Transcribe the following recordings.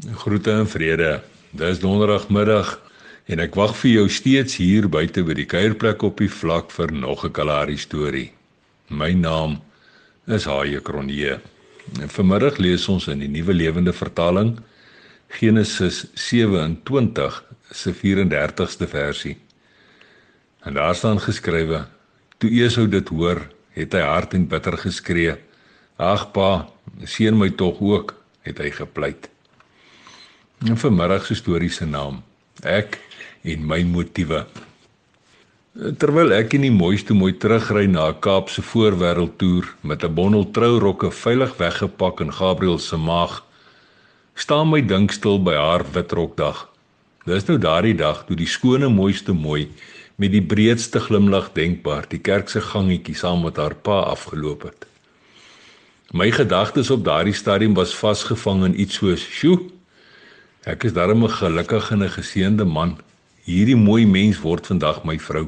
Groete en vrede. Dis donderdagmiddag en ek wag vir jou steeds hier buite by die kuierplek op die vlak vir nog 'n Kalahari storie. My naam is Haie Kronje. En vanmiddag lees ons in die Nuwe Lewende Vertaling Genesis 27 se 34ste versie. En daar staan geskrywe: Toe Esau dit hoor, het hy hard en bitter geskree. Ag pa, seën my tog ook, het hy gepleit. En vanmiddag se storie se naam: Ek en my motiewe. Terwyl ek in die mooiste mooi terugry na 'n Kaapse voorwêreldtoer met 'n bondel trourokke veilig weggepak in Gabriel se maag, staan my dink stil by haar witrokdag. Dis nou daardie dag toe die skone mooiste mooi met die breedste glimlag denkbaar die kerk se gangetjie saam met haar pa afgeloop het. My gedagtes op daardie stadium was vasgevang in iets soos: "Sjoe, ek is darem 'n gelukkige en 'n geseënde man. Hierdie mooi mens word vandag my vrou."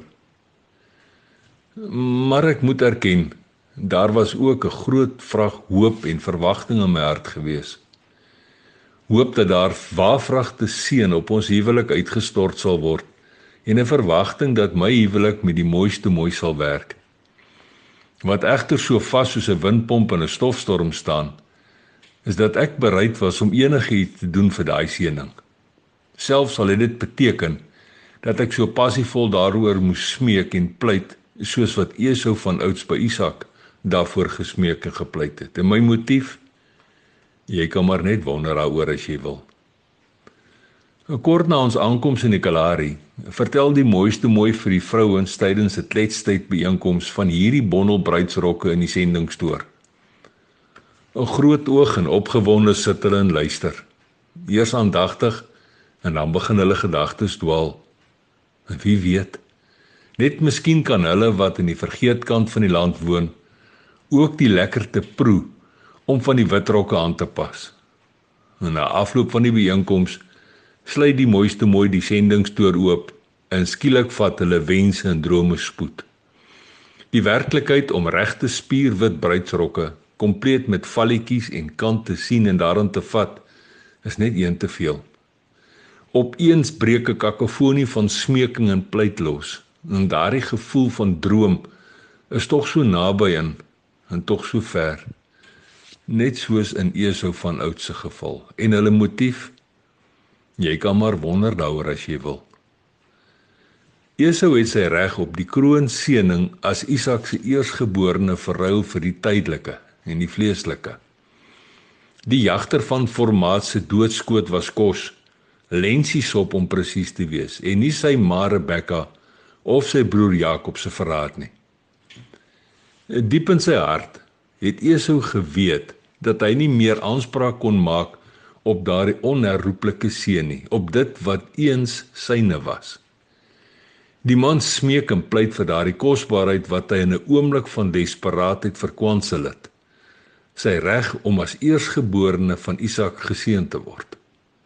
Maar ek moet erken, daar was ook 'n groot vrag hoop en verwagting in my hart gewees. Hoop dat daar waarvragte seën op ons huwelik uitgestort sal word en 'n verwagting dat my huwelik met die mooiste mooi sal werk. Wat egter so vas soos 'n windpomp in 'n stofstorm staan, is dat ek bereid was om enigiets te doen vir daai seëning. Selfs al het dit beteken dat ek so passievol daaroor moes smeek en pleit, soos wat Esau van ouds by Isak daarvoor gesmeek en gepleit het. En my motief? Jy kan maar net wonder daaroor as jy wil. Kort na ons aankoms in die Kalahari, vertel die mooiste mooi vir die vrouens tydens 'n kletstyd byeenkoms van hierdie bondel bruidsrokke in die sendingstoer. 'n Groot oog en opgewonde sit hulle en luister. Eers aandagtig en dan begin hulle gedagtes dwaal. En wie weet, net miskien kan hulle wat in die vergeetkant van die land woon, ook die lekkerte proe om van die witrokke aan te pas. En na afloop van die byeenkoms sluit die mooiste mooi die sendingstoer oop en skielik vat hulle wense en drome spoed. Die werklikheid om regte spierwit bruidsrokke, kompleet met valletjies en kante sien en daarin te vat, is net een te veel. Opeens breek 'n kakofonie van smeking en pleit los, en daardie gevoel van droom is tog so naby en tog so ver. Net soos in Esau van ouds se geval. En hulle motief? Jy kan maar wonder daaroor as jy wil. Esau het sy reg op die kroonseëning as Isak se eersgeborene verruil vir die tydelike en die vleeslike. Die jagter van formaat se doodskoot was kos, lensiesop om presies te wees, en nie sy ma Rebekka of sy broer Jakob se verraad nie. Diep in sy hart het Esau geweet dat hy nie meer aanspraak kon maak op daardie onherroepelike seën nie, op dit wat eens syne was. Die man smeek en pleit vir daardie kosbaarheid wat hy in 'n oomblik van desperaatheid verkwansel het. Sy reg om as eersgeborene van Isak geseën te word.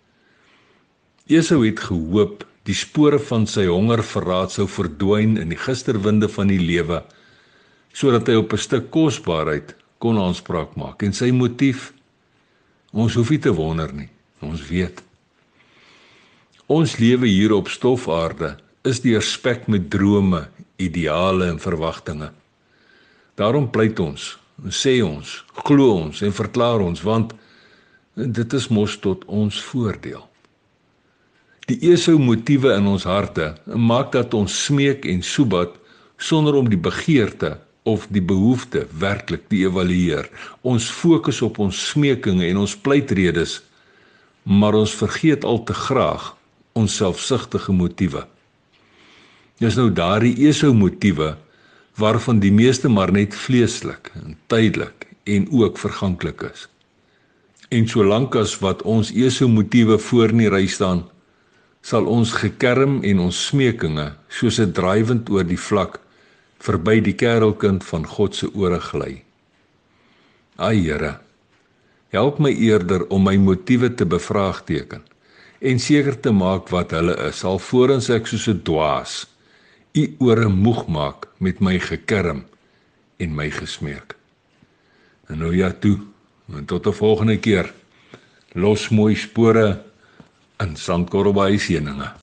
Esau het gehoop die spore van sy hongerverraad sou verdwyn in die gisterwinde van die lewe, sodat hy op 'n stuk kosbaarheid kon aanspraak maak. En sy motief? Ons hoef nie te wonder nie, ons weet. Ons lewe hier op stofaarde is deurspek met drome, ideale en verwagtinge. Daarom pleit ons, sê ons, glo ons en verklaar ons, want dit is mos tot ons voordeel. Die Esau motiewe in ons harte maak dat ons smeek en soebat sonder om die begeerte of die behoefte werklik te evalueer. Ons fokus op ons smekinge en ons pleitredes, maar ons vergeet al te graag ons selfsugtige motiewe. Dis nou daardie Esau motiewe waarvan die meeste maar net vleeslik en tydelik en ook verganklik is. En solank as wat ons Esau motiewe voor in die ry staan, sal ons gekerm en ons smekinge soos 'n draaiwind oor die vlak verby die kerelkind van God se ore gly. Ai Here, help my eerder om my motiewe te bevraagteken en seker te maak wat hulle is, alvorens ek soos 'n dwaas u ore moeg maak met my gekerm en my gesmeek. En nou ja toe, en tot 'n volgende keer. los mooi spore in Sandkorrelbaai Seëninge.